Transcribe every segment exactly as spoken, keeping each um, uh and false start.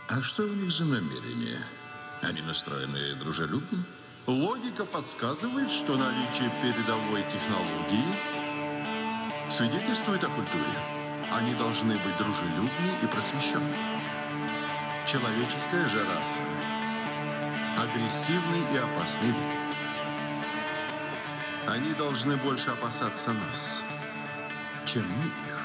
А что у них за намерение? Они настроены дружелюбно? Логика подсказывает, что наличие передовой технологии свидетельствует о культуре. Они должны быть дружелюбны и просвещенны. Человеческая же раса – агрессивный и опасный вид. Они должны больше опасаться нас, чем мы их.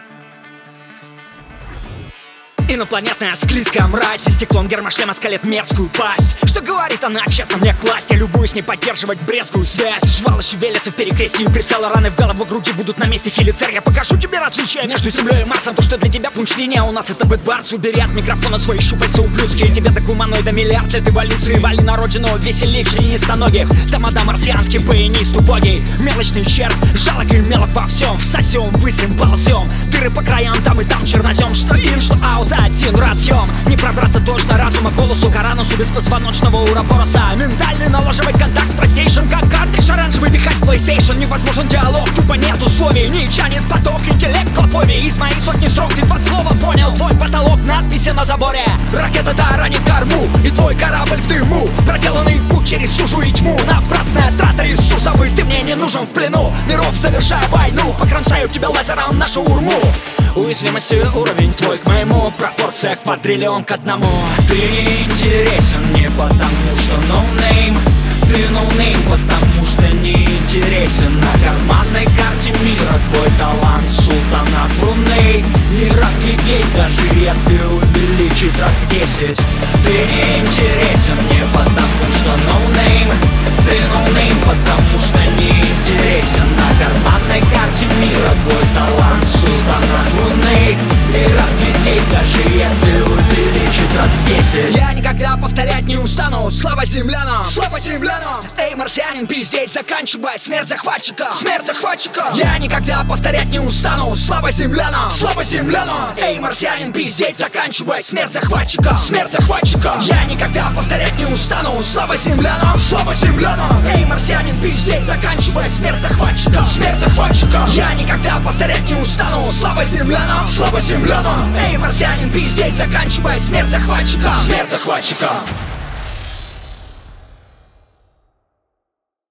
Инопланетная склизкая мразь, и стеклом гермошлема скалит мерзкую пасть. Что говорит она честно мне класть? Я любуюсь не поддерживать брезгую связь. Жвалы шевелятся в перекрестии, прицелы, раны в голову, груди будут на месте. Хелицер, я покажу тебе различия между землей и Марсом. То, что для тебя пунч-линия, у нас это бэтбарс. Убери от микрофона свои щупальца ублюдские. Тебе до гуманоида миллиард лет эволюции. Вали на родину веселье членистоногих. Тамада марсианский, баянист убогий. Мелочный червь, жалок и мелок во всем. Всосем, быстрым ползем. Дыры по краям, там и там чернозем. Что ин, что аут, один разъем. Не пробраться точно разума голосу Коранусу без позвоночного уробороса. Ментальный налаживать контакт с простейшим, как картридж оранжевый пихать в PlayStation. Невозможен диалог, тупо нет условий. Не тянет поток, интеллект клоповей. Из моих сотни строк ты два слова понял. Твой потолок, надписи на заборе. Ракета таранит корму, и твой корабль в дыму. Проделанный путь через стужу и тьму. Напрасная трата ресурсовый, ты мне не нужен в плену. Миров совершая войну, покромсаю тебя лазером на шаурму. Уязвимости уровень твой к моему, пропорция к квадриллион к одному. Ты не интересен мне, потому что no name. Ты no name, потому что не интересен. На карманной карте мира твой талант султана Бруней не разглядеть, даже если увеличить раз в десять. Ты не интересен мне, потому что no name. Ты no name, потому что не интересен. На карманной карте мира твой талант султана Бруней не разглядеть, даже если увеличить раз в десять. Я никогда повторять не устану. Слава землянам, слава землянам. Эй, марсианин, пиздеть, заканчивай. Смерть захватчика, смерть захватчика. Я никогда повторять не устану. Слава землянам, слава землянам. Эй, марсианин, пиздеть, заканчивай. Смерть захватчика, смерть захватчика. Я никогда повторять не устану. Слава землянам, слава землянам. Эй, марсианин, пиздеть, заканчивай. Смерть захватчика, смерть захватчика. Я никогда повторять не устану. Слава землянам, слава землянам. Эй, марсианин, пиздеть, заканчивай. Смерть захватчика, смерть захватчика.